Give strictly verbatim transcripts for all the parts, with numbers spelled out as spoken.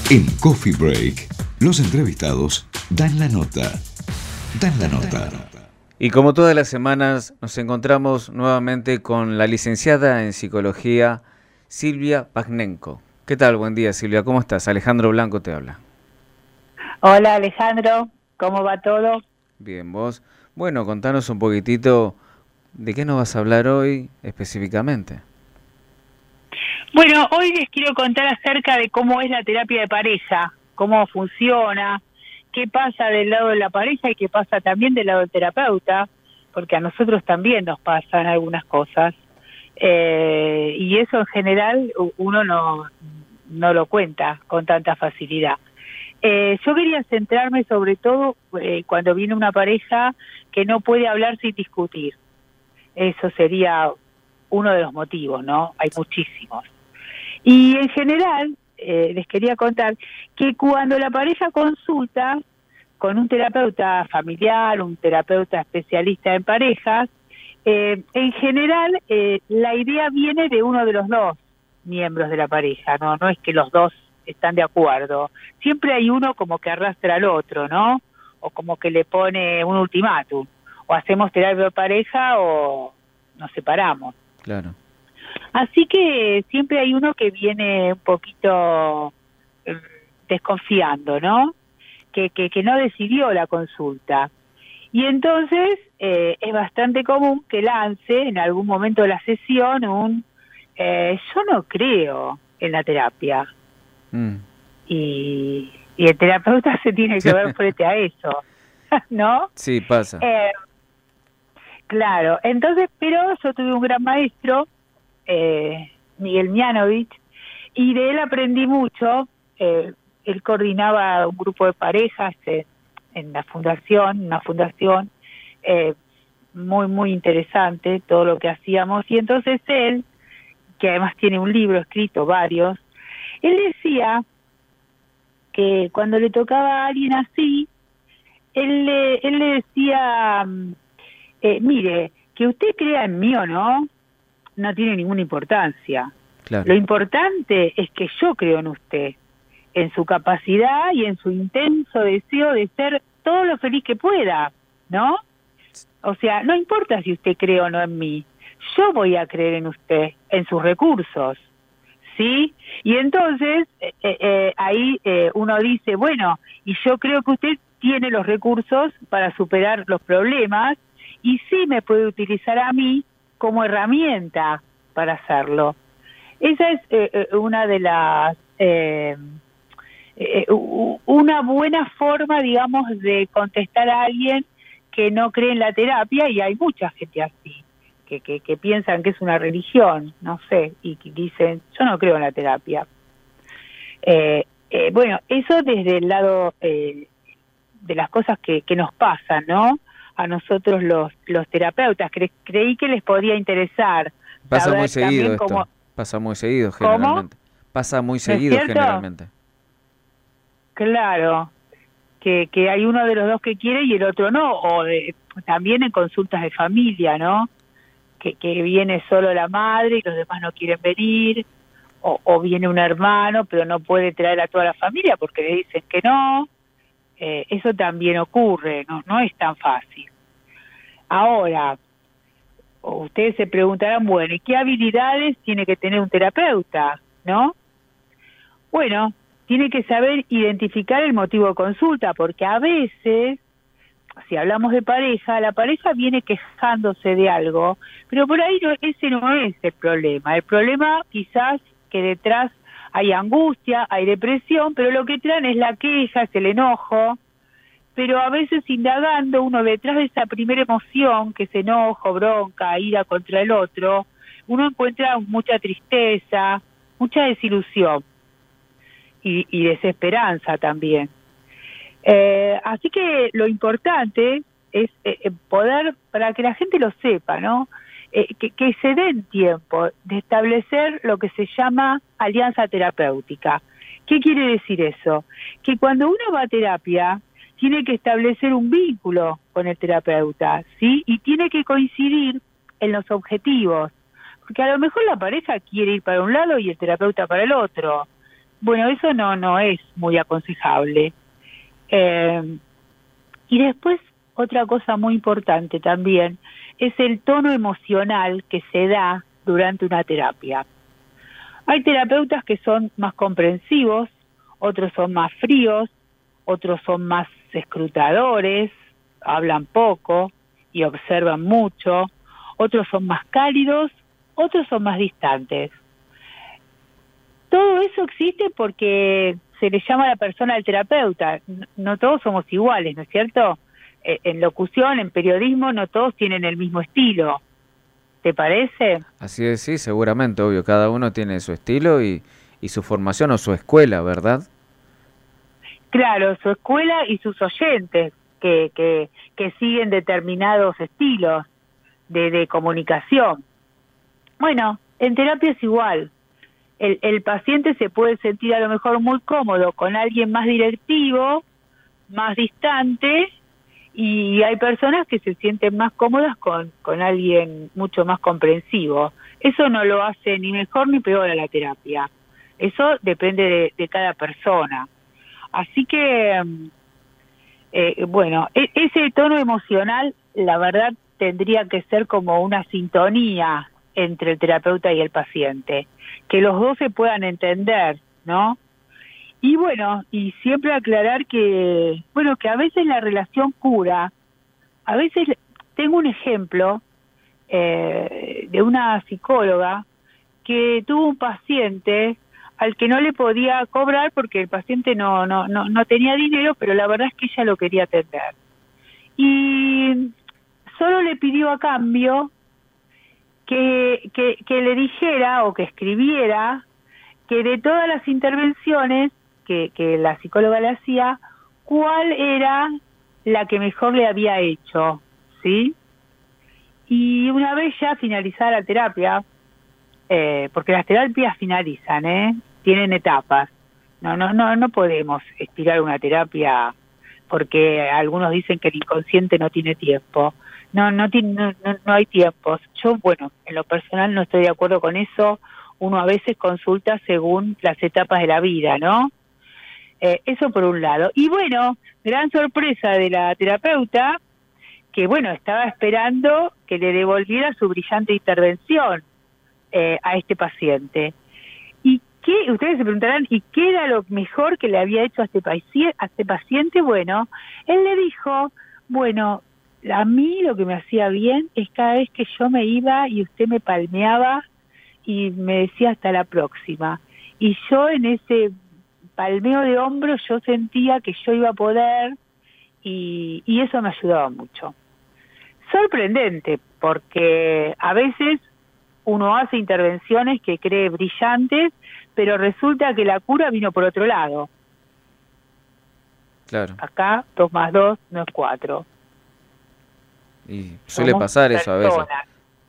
En Coffee Break, los entrevistados dan la nota. Dan la nota. Y como todas las semanas, nos encontramos nuevamente con la licenciada en Psicología, Silvia Pagnenko. ¿Qué tal? Buen día, Silvia. ¿Cómo estás? Alejandro Blanco te habla. Hola, Alejandro. ¿Cómo va todo? Bien, ¿vos? Bueno, contanos un poquitito de qué nos vas a hablar hoy específicamente. Bueno, hoy les quiero contar acerca de cómo es la terapia de pareja, cómo funciona, qué pasa del lado de la pareja y qué pasa también del lado del terapeuta, porque a nosotros también nos pasan algunas cosas. Eh, y eso en general uno no, no lo cuenta con tanta facilidad. Eh, yo quería centrarme sobre todo eh, cuando viene una pareja que no puede hablar sin discutir. Eso sería uno de los motivos, ¿no? Hay muchísimos. Y en general, eh, les quería contar que cuando la pareja consulta con un terapeuta familiar, un terapeuta especialista en parejas, eh, en general eh, la idea viene de uno de los dos miembros de la pareja, ¿no? No es que los dos están de acuerdo. Siempre hay uno como que arrastra al otro, ¿no? O como que le pone un ultimátum. O hacemos terapia de pareja o nos separamos. Claro. Así que siempre hay uno que viene un poquito eh, desconfiando, ¿no? Que, que, que no decidió la consulta. Y entonces eh, es bastante común que lance en algún momento de la sesión un eh, yo no creo en la terapia. Mm. Y, y el terapeuta se tiene que ver frente a eso, ¿no? Sí, pasa. Eh, claro, entonces, pero yo tuve un gran maestro, eh, Miguel Mianovich, y de él aprendí mucho. Eh, él coordinaba un grupo de parejas en, en la fundación, una fundación eh, muy, muy interesante, todo lo que hacíamos, y entonces él, que además tiene un libro escrito, varios, él decía que cuando le tocaba a alguien así, él le, él le decía, eh, mire, que usted crea en mí o no, no tiene ninguna importancia. Claro. Lo importante es que yo creo en usted, en su capacidad y en su intenso deseo de ser todo lo feliz que pueda, ¿no? O sea, no importa si usted cree o no en mí, yo voy a creer en usted, en sus recursos, ¿sí? Y entonces, eh, eh, ahí eh, uno dice, bueno, y yo creo que usted tiene los recursos para superar los problemas y sí me puede utilizar a mí como herramienta para hacerlo. Esa es eh, una de las... Eh, eh, una buena forma, digamos, de contestar a alguien que no cree en la terapia, y hay mucha gente así, que, que, que piensan que es una religión, no sé, y que dicen, yo no creo en la terapia. Eh, eh, bueno, eso desde el lado eh, de las cosas que, que nos pasan, ¿no? A nosotros los, los terapeutas, Cre creí que les podía interesar. Pasa muy seguido esto, cómo... pasa muy seguido generalmente. ¿Cómo? Pasa muy seguido ¿No es cierto? generalmente. Claro, que, que hay uno de los dos que quiere y el otro no, o de, también en consultas de familia, ¿no? Que, que viene solo la madre y los demás no quieren venir, o, o viene un hermano pero no puede traer a toda la familia porque le dicen que no. Eh, eso también ocurre, no, no es tan fácil. Ahora, ustedes se preguntarán, bueno, ¿y qué habilidades tiene que tener un terapeuta, no? Bueno, tiene que saber identificar el motivo de consulta, porque a veces, si hablamos de pareja, la pareja viene quejándose de algo, pero por ahí no, ese no es el problema. El problema quizás que detrás hay angustia, hay depresión, pero lo que traen es la queja, es el enojo. Pero a veces indagando, uno detrás de esa primera emoción, que es enojo, bronca, ira contra el otro, uno encuentra mucha tristeza, mucha desilusión y, y desesperanza también. Eh, así que lo importante es eh, poder, para que la gente lo sepa, ¿no? Eh, que, que se den tiempo de establecer lo que se llama alianza terapéutica. ¿Qué quiere decir eso? Que cuando uno va a terapia, tiene que establecer un vínculo con el terapeuta, ¿sí? Y tiene que coincidir en los objetivos, porque a lo mejor la pareja quiere ir para un lado y el terapeuta para el otro, Bueno, eso no, no es muy aconsejable. Eh, y después, otra cosa muy importante también, es el tono emocional que se da durante una terapia. Hay terapeutas que son más comprensivos, otros son más fríos, otros son más escrutadores, hablan poco y observan mucho, otros son más cálidos, otros son más distantes. Todo eso existe porque se le llama a la persona al terapeuta. No todos somos iguales, ¿no es cierto? En locución, en periodismo, no todos tienen el mismo estilo. ¿Te parece? Así es, sí, seguramente, obvio. Cada uno tiene su estilo y, y su formación o su escuela, ¿verdad? Claro, su escuela y sus oyentes que, que, que siguen determinados estilos de, de comunicación. Bueno, en terapia es igual. El, el paciente se puede sentir a lo mejor muy cómodo con alguien más directivo, más distante, y hay personas que se sienten más cómodas con, con alguien mucho más comprensivo. Eso no lo hace ni mejor ni peor a la terapia. Eso depende de, de cada persona. Así que, eh, bueno, e- ese tono emocional, la verdad, tendría que ser como una sintonía entre el terapeuta y el paciente, que los dos se puedan entender, ¿no? Y bueno, y siempre aclarar que, bueno, que a veces la relación cura. A veces, tengo un ejemplo eh, de una psicóloga que tuvo un paciente al que no le podía cobrar porque el paciente no, no, no, no tenía dinero, pero la verdad es que ella lo quería atender. Y solo le pidió a cambio que, que, que le dijera o que escribiera que de todas las intervenciones que, que la psicóloga le hacía, cuál era la que mejor le había hecho, ¿sí? Y una vez ya finalizada la terapia, eh, porque las terapias finalizan, ¿eh? Tienen etapas. No, no, no, no podemos estirar una terapia porque algunos dicen que el inconsciente no tiene tiempo. No, no tiene, no, no, no hay tiempos. Yo, bueno, en lo personal no estoy de acuerdo con eso. Uno a veces consulta según las etapas de la vida, ¿no? Eh, eso por un lado. Y bueno, gran sorpresa de la terapeuta, que bueno, estaba esperando que le devolviera su brillante intervención eh, a este paciente. ¿Y qué? Ustedes se preguntarán, ¿y qué era lo mejor que le había hecho a este, paci- a este paciente? Bueno, él le dijo, bueno, a mí lo que me hacía bien es cada vez que yo me iba y usted me palmeaba y me decía hasta la próxima. Y yo en ese palmeo de hombros yo sentía que yo iba a poder y, y eso me ayudaba mucho. Sorprendente, porque a veces uno hace intervenciones que cree brillantes, pero resulta que la cura vino por otro lado. Claro. Acá dos más dos no es cuatro. Y suele Somos pasar eso a veces. personas.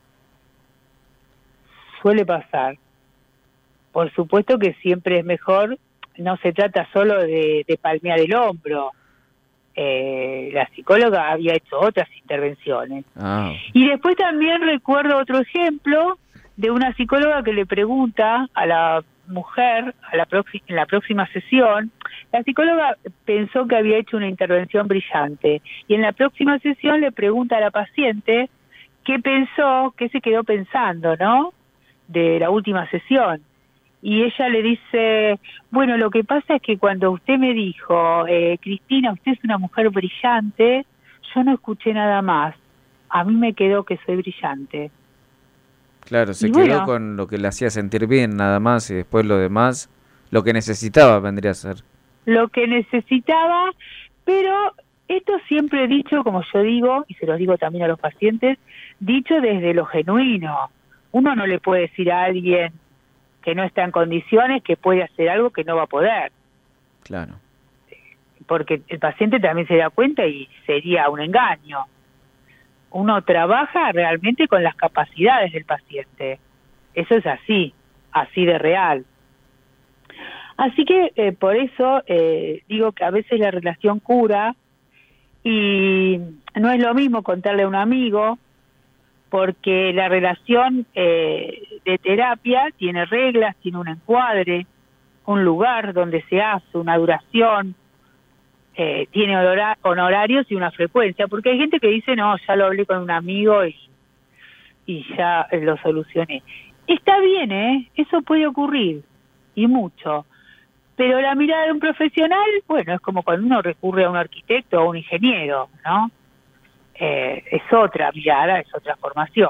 Suele pasar. Por supuesto que siempre es mejor, no se trata solo de, de palmear el hombro. Eh, la psicóloga había hecho otras intervenciones. Ah. Y después también recuerdo otro ejemplo de una psicóloga que le pregunta a la mujer a la próxima, en la próxima sesión. La psicóloga pensó que había hecho una intervención brillante y en la próxima sesión le pregunta a la paciente qué pensó, qué se quedó pensando, ¿no? De la última sesión. Y ella le dice, bueno, lo que pasa es que cuando usted me dijo, eh, Cristina, usted es una mujer brillante, yo no escuché nada más. A mí me quedó que soy brillante. Claro, se y quedó bueno, con lo que le hacía sentir bien nada más y después lo demás, lo que necesitaba vendría a ser. Lo que necesitaba, pero esto siempre dicho, como yo digo, y se los digo también a los pacientes, dicho desde lo genuino. Uno no le puede decir a alguien que no está en condiciones, que puede hacer algo que no va a poder. Claro. Porque el paciente también se da cuenta y sería un engaño. Uno trabaja realmente con las capacidades del paciente. Eso es así, así de real. Así que eh, por eso eh, digo que a veces la relación cura y no es lo mismo contarle a un amigo, porque la relación eh, de terapia tiene reglas, tiene un encuadre, un lugar donde se hace, una duración, eh, tiene honora- honorarios y una frecuencia, porque hay gente que dice, no, ya lo hablé con un amigo y, y ya lo solucioné. Está bien, ¿eh? Eso puede ocurrir, y mucho. Pero la mirada de un profesional, bueno, es como cuando uno recurre a un arquitecto o a un ingeniero, ¿no? Eh, es otra mirada, es otra formación.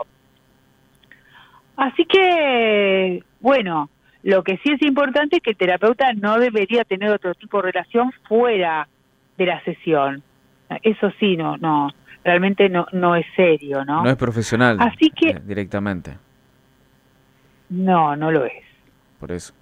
Así que, bueno, lo que sí es importante es que el terapeuta no debería tener otro tipo de relación fuera de la sesión. Eso sí, no, no, realmente no, no es serio, ¿no? No es profesional. Así que eh, directamente. No, no lo es. Por eso.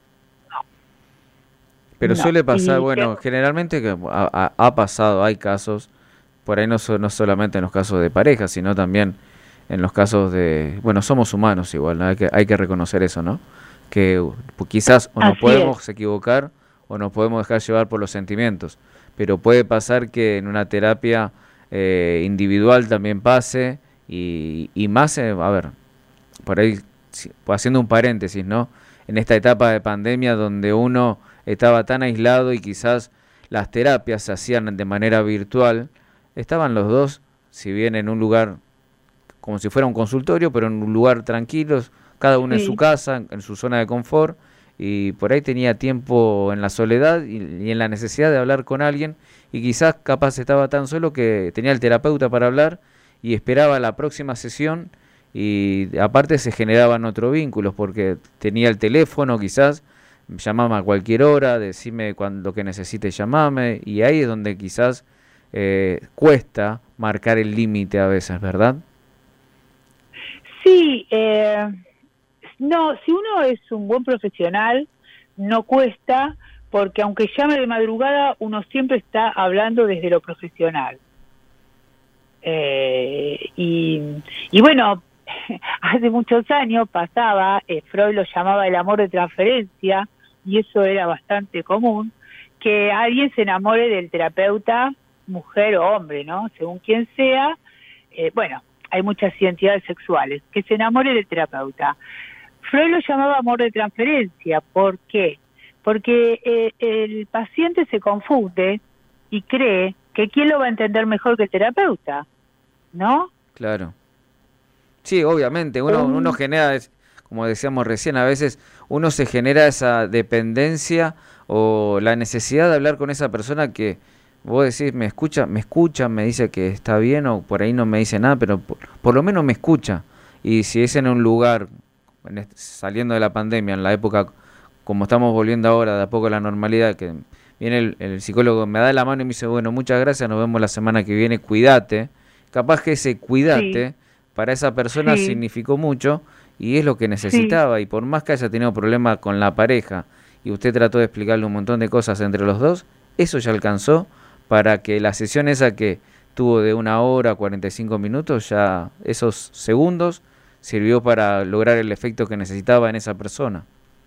Pero No. suele pasar, Y bueno, que- generalmente que ha, ha- ha pasado, hay casos, por ahí no, so- no solamente en los casos de pareja, sino también en los casos de, bueno, somos humanos igual, ¿no? Hay que, hay que reconocer eso, ¿no? Que uh, quizás o nos Así podemos equivocar o nos podemos dejar llevar por los sentimientos, pero puede pasar que en una terapia eh, individual también pase y, y más, eh, a ver, por ahí si- haciendo un paréntesis, ¿no? En esta etapa de pandemia donde uno estaba tan aislado y quizás las terapias se hacían de manera virtual, estaban los dos, si bien en un lugar como si fuera un consultorio, pero en un lugar tranquilos, cada uno en su Sí. casa, en su zona de confort, y por ahí tenía tiempo en la soledad y, y en la necesidad de hablar con alguien, y quizás capaz estaba tan solo que tenía el terapeuta para hablar y esperaba la próxima sesión, y aparte se generaban otros vínculos, porque tenía el teléfono quizás, llamaba a cualquier hora, decime cuando que necesite llamame, y ahí es donde quizás eh, cuesta marcar el límite a veces, ¿verdad? Sí, eh, no, si uno es un buen profesional, no cuesta, porque aunque llame de madrugada, uno siempre está hablando desde lo profesional. Eh, y, y bueno, hace muchos años pasaba, eh, Freud lo llamaba el amor de transferencia, y eso era bastante común, que alguien se enamore del terapeuta, mujer o hombre, ¿no? Según quien sea, eh, bueno, hay muchas identidades sexuales, que se enamore del terapeuta. Freud lo llamaba amor de transferencia. ¿Por qué? Porque eh, el paciente se confunde y cree que quién lo va a entender mejor que el terapeuta, ¿no? Claro. Sí, obviamente, uno, Un- uno genera, es- como decíamos recién, a veces uno se genera esa dependencia o la necesidad de hablar con esa persona que vos decís, me escucha, me escucha, me dice que está bien o por ahí no me dice nada, pero por, por lo menos me escucha. Y si es en un lugar, en est- saliendo de la pandemia, en la época como estamos volviendo ahora de a poco a la normalidad, que viene el, el psicólogo, me da la mano y me dice, bueno, muchas gracias, nos vemos la semana que viene, cuídate. Capaz que ese Sí, cuídate para esa persona sí, significó mucho y es lo que sí, necesitaba. Y por más que haya tenido problemas con la pareja y usted trató de explicarle un montón de cosas entre los dos, eso ya alcanzó para que la sesión esa que tuvo de una hora, cuarenta y cinco minutos, ya esos segundos sirvió para lograr el efecto que necesitaba en esa persona.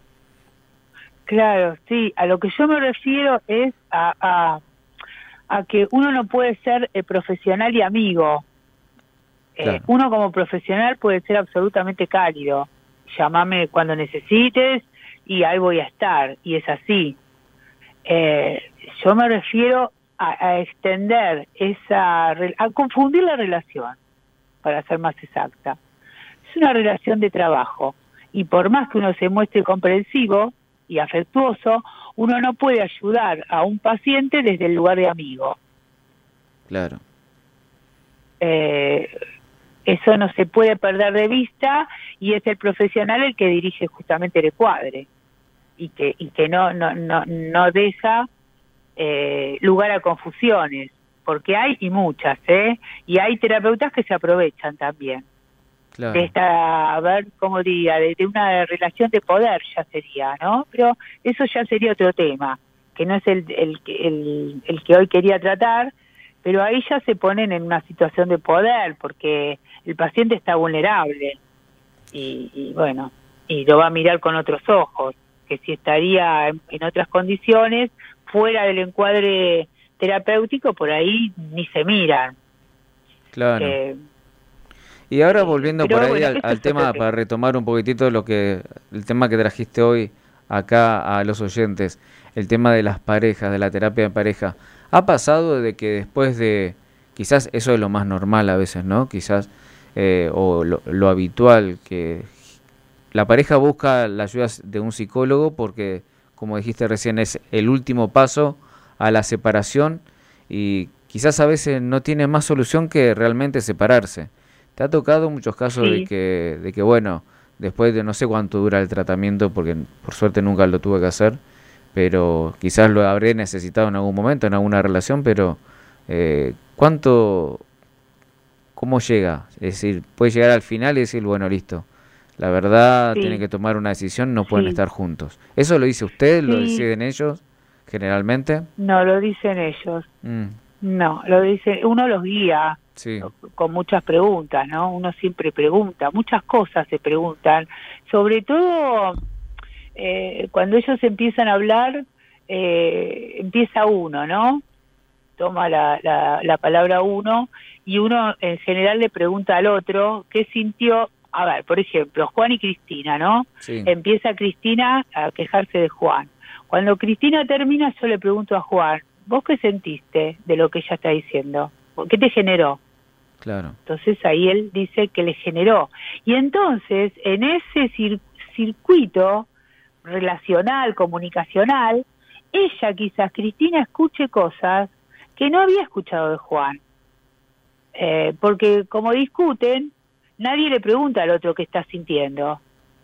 claro, sí. A lo que yo me refiero es a, a, a que uno no puede ser eh, profesional y amigo. Eh, Claro, uno como profesional puede ser absolutamente cálido. Llámame cuando necesites y ahí voy a estar. Y es así. Eh, yo me refiero a, a extender esa, re- a confundir la relación, para ser más exacta. Es una relación de trabajo y por más que uno se muestre comprensivo y afectuoso, uno no puede ayudar a un paciente desde el lugar de amigo. claro, Eh, eso no se puede perder de vista y es el profesional el que dirige justamente el cuadre y que y que no no no no deja eh, lugar a confusiones, porque hay y muchas, ¿eh? Y hay terapeutas que se aprovechan también de claro, esta, a ver, ¿cómo diría? De, de una relación de poder ya sería, ¿no? Pero eso ya sería otro tema, que no es el, el, que- el, el que hoy quería tratar, pero ahí ya se ponen en una situación de poder, porque el paciente está vulnerable y, y bueno, y lo va a mirar con otros ojos, que si estaría en, en otras condiciones, fuera del encuadre terapéutico, por ahí ni se miran. claro. Eh, Y ahora eh, volviendo pero por ahí bueno, al, eso al es otro tema, tema. para retomar un poquitito lo que el tema que trajiste hoy acá a los oyentes el tema de las parejas, de la terapia de pareja. ¿Ha pasado de que después de, quizás eso es lo más normal a veces, ¿no? Quizás, eh, o lo, lo habitual, que la pareja busca la ayuda de un psicólogo porque, como dijiste recién, es el último paso a la separación y quizás a veces no tiene más solución que realmente separarse? ¿Te ha tocado muchos casos Sí. de que, de que, bueno, después de no sé cuánto dura el tratamiento, porque por suerte nunca lo tuve que hacer, pero quizás lo habré necesitado en algún momento, en alguna relación, pero eh, ¿cuánto, cómo llega? Es decir, puede llegar al final y decir, bueno, listo, la verdad Sí. tienen que tomar una decisión, no pueden Sí. estar juntos. ¿Eso lo dice usted, lo Sí. deciden ellos, generalmente? No, lo dicen ellos. Mm, No, lo dice, uno los guía sí, con muchas preguntas, ¿no? Uno siempre pregunta, muchas cosas se preguntan, sobre todo eh, cuando ellos empiezan a hablar, eh, empieza uno, ¿no? Toma la, la, la palabra uno y uno en general le pregunta al otro qué sintió. A ver, por ejemplo, Juan y Cristina, ¿no? sí, Empieza Cristina a quejarse de Juan. Cuando Cristina termina, yo le pregunto a Juan, ¿vos qué sentiste de lo que ella está diciendo? ¿Qué te generó? claro. Entonces ahí él dice que le generó. Y entonces, en ese cir- circuito relacional, comunicacional, ella quizás, Cristina, escuche cosas que no había escuchado de Juan. Eh, porque como discuten, nadie le pregunta al otro qué está sintiendo.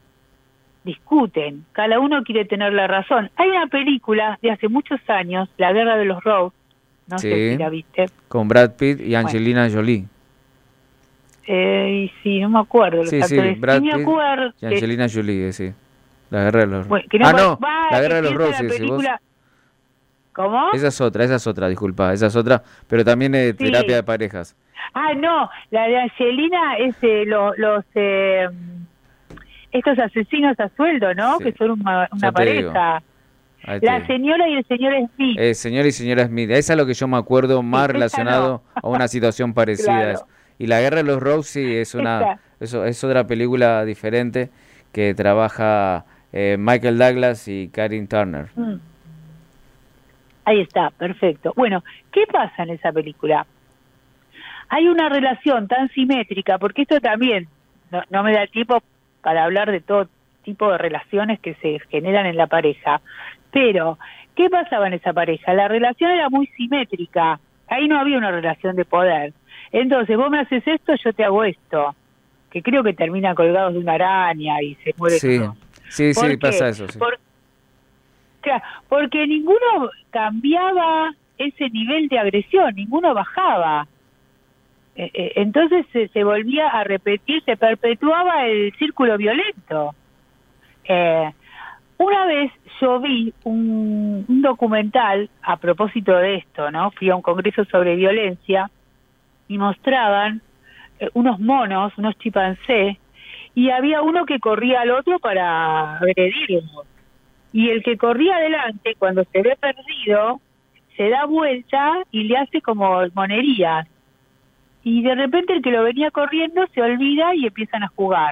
Discuten, cada uno quiere tener la razón. Hay una película de hace muchos años, La Guerra de los Rose, no Sí. sé si la viste. Con Brad Pitt y Angelina Jolie. Eh, y sí, no me acuerdo los Sí, sí, actores. Brad Sí me Pitt acuerdo y que- Angelina Jolie, sí. La Guerra de los bueno, que no Ah, me- no, va, La Guerra de los empieza la Roses, si vos- película- ¿Cómo? Esa es otra, esa es otra, disculpa, esa es otra, pero también es Sí. terapia de parejas. Ah, no, la de Angelina es eh, lo- los eh, estos asesinos a sueldo, ¿no? Sí. Que son una, una Ya te digo. pareja. Ahí te La digo. señora y el señor Smith. Eh, señor y señora Smith, esa es lo que yo me acuerdo más esa relacionado no. a una situación parecida a Claro. eso. Y La Guerra de los Roses sí es una, Esa. eso es otra película diferente que trabaja eh, Michael Douglas y Karin Turner. Mm. Ahí está, perfecto. Bueno, ¿qué pasa en esa película? Hay una relación tan simétrica, porque esto también no, no me da tiempo para hablar de todo tipo de relaciones que se generan en la pareja, pero ¿qué pasaba en esa pareja? La relación era muy simétrica, ahí no había una relación de poder. Entonces, vos me haces esto, yo te hago esto, que creo que terminan colgados de una araña y se mueren Sí, todos. sí, ¿Por sí, qué? pasa eso. Sí. Por- Claro, porque ninguno cambiaba ese nivel de agresión, ninguno bajaba. Eh, eh, entonces se, se volvía a repetir, se perpetuaba el círculo violento. Eh, una vez yo vi un, un documental a propósito de esto, ¿no? Fui a un congreso sobre violencia y mostraban eh, unos monos, unos chimpancés, y había uno que corría al otro para agredirlo. Y el que corría adelante, cuando se ve perdido, se da vuelta y le hace como monerías. Y de repente el que lo venía corriendo se olvida y empiezan a jugar.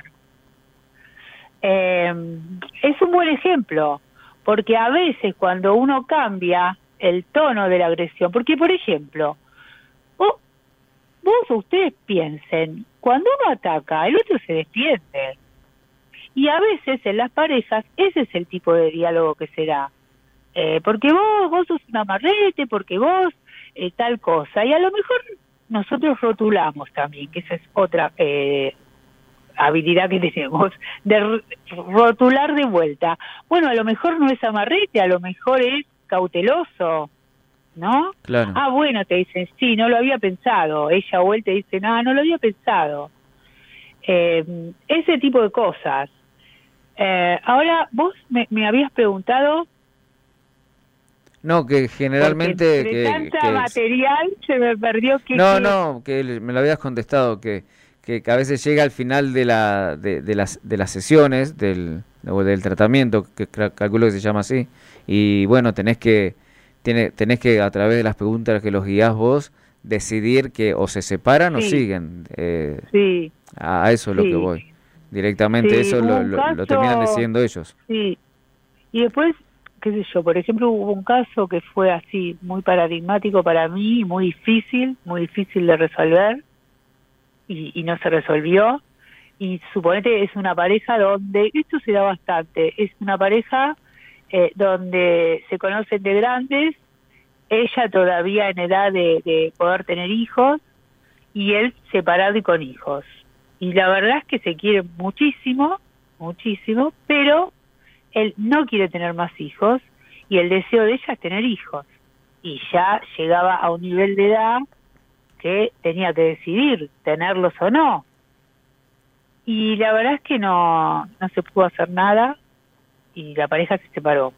Eh, es un buen ejemplo, porque a veces cuando uno cambia el tono de la agresión, porque por ejemplo, vos, vos o ustedes piensen, cuando uno ataca, el otro se defiende. Y a veces en las parejas ese es el tipo de diálogo que se da. Eh, porque vos, vos sos un amarrete, porque vos eh, tal cosa. Y a lo mejor nosotros rotulamos también, que esa es otra eh, habilidad que tenemos, de r- rotular de vuelta. Bueno, a lo mejor no es amarrete, a lo mejor es cauteloso, ¿no? Claro. Ah, bueno, te dicen, sí, no lo había pensado. Ella o él te dice, no, no lo había pensado. Eh, ese tipo de cosas. Eh, ahora, vos me, me habías preguntado... No, que generalmente... porque que, entre tanta que- material se me perdió que... No, que- no, que le- me lo habías contestado, que, que, que a veces llega al final de, la, de, de las, de las sesiones, del, o del tratamiento, que cra- calculo que se llama así, y bueno, tenés que, tiene, tenés que a través de las preguntas que los guías vos, decidir que o se separan o Sí. siguen. Eh, Sí, a, a eso es lo Sí. que voy. Directamente Sí, eso hubo lo, un lo, lo caso- terminan decidiendo ellos. sí. Y después, qué sé yo, por ejemplo, hubo un caso que fue así, muy paradigmático para mí, muy difícil, muy difícil de resolver, y, y no se resolvió. Y suponete, es una pareja donde, esto se da bastante, es una pareja eh, donde se conocen de grandes, ella todavía en edad de, de poder tener hijos, y él separado y con hijos. Y la verdad es que se quieren muchísimo, muchísimo, pero él no quiere tener más hijos, y el deseo de ella es tener hijos. Y ya llegaba a un nivel de edad que tenía que decidir tenerlos o no. Y la verdad es que no, no se pudo hacer nada, y la pareja se separó.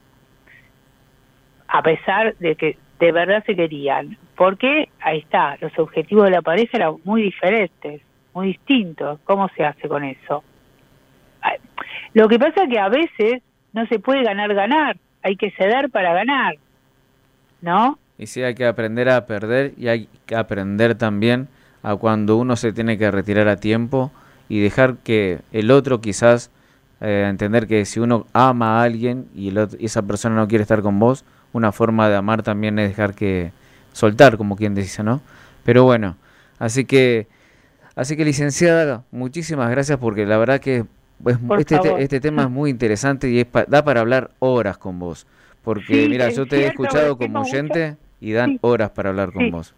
A pesar de que de verdad se querían. Porque, ahí está, los objetivos de la pareja eran muy diferentes, muy distintos. ¿Cómo se hace con eso? Lo que pasa es que a veces no se puede ganar-ganar, hay que ceder para ganar, ¿no? Y sí, hay que aprender a perder, y hay que aprender también a cuando uno se tiene que retirar a tiempo y dejar que el otro quizás, eh, entender que si uno ama a alguien y, el otro, y esa persona no quiere estar con vos, una forma de amar también es dejar que soltar, como quien dice, ¿no? Pero bueno, así que, así que licenciada, muchísimas gracias, porque la verdad que es, este, este, este tema es muy interesante y es pa, da para hablar horas con vos, porque sí, mira, yo te cierto, he escuchado como oyente mucho, y dan sí, horas para hablar con sí. vos.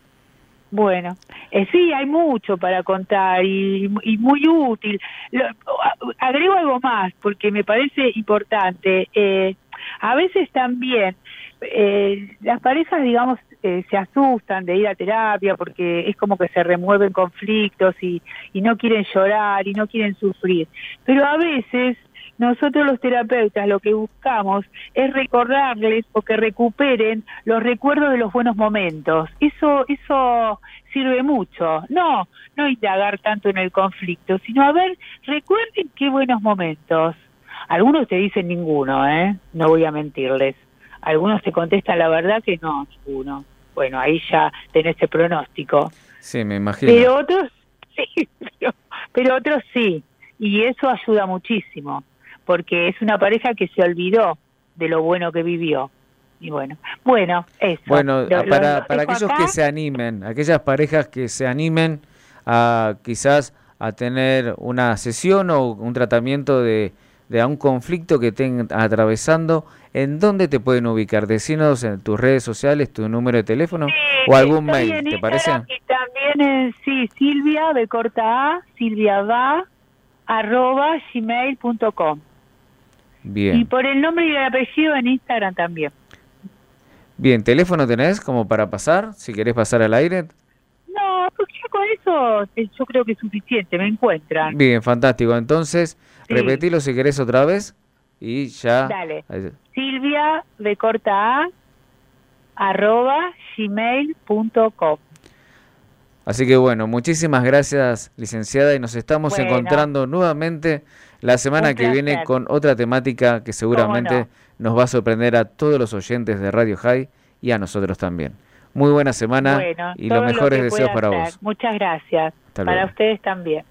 Bueno, eh, sí, hay mucho para contar y, y muy útil. Lo, agrego algo más porque me parece importante. Eh, a veces también eh, las parejas, digamos, eh, se asustan de ir a terapia porque es como que se remueven conflictos y, y no quieren llorar y no quieren sufrir. Pero a veces nosotros los terapeutas lo que buscamos es recordarles o que recuperen los recuerdos de los buenos momentos. Eso eso sirve mucho. No, no indagar tanto en el conflicto, sino a ver, recuerden qué buenos momentos. Algunos te dicen ninguno, ¿eh? No voy a mentirles. Algunos te contestan la verdad que no, ninguno. Bueno, ahí ya tenés el pronóstico. Sí, me imagino. Pero otros sí, pero, pero otros sí. Y eso ayuda muchísimo, porque es una pareja que se olvidó de lo bueno que vivió. Y bueno, bueno, eso. Bueno, lo, para, lo para aquellos acá. que se animen, aquellas parejas que se animen a quizás a tener una sesión o un tratamiento de, de a un conflicto que estén atravesando, ¿en dónde te pueden ubicar? Decinos en tus redes sociales, tu número de teléfono sí, o algún mail, ¿te parece? Y también, es, sí, Silvia, de corta A, Silvia va, arroba gmail punto com. Bien. Y por el nombre y el apellido en Instagram también. Bien, ¿teléfono tenés como para pasar? Si querés pasar al aire. No, porque ya con eso yo creo que es suficiente, me encuentran. Bien, fantástico. Entonces, sí. repetilo si querés otra vez y ya. Dale. Silvia, de corta A, arroba gmail punto com. Así que bueno, muchísimas gracias, licenciada, y nos estamos bueno. encontrando nuevamente la semana que viene con otra temática que seguramente no? nos va a sorprender a todos los oyentes de Radio High y a nosotros también. Muy buena semana bueno, y los mejores lo deseos para hacer. vos. Muchas gracias. Hasta para luego. Ustedes también.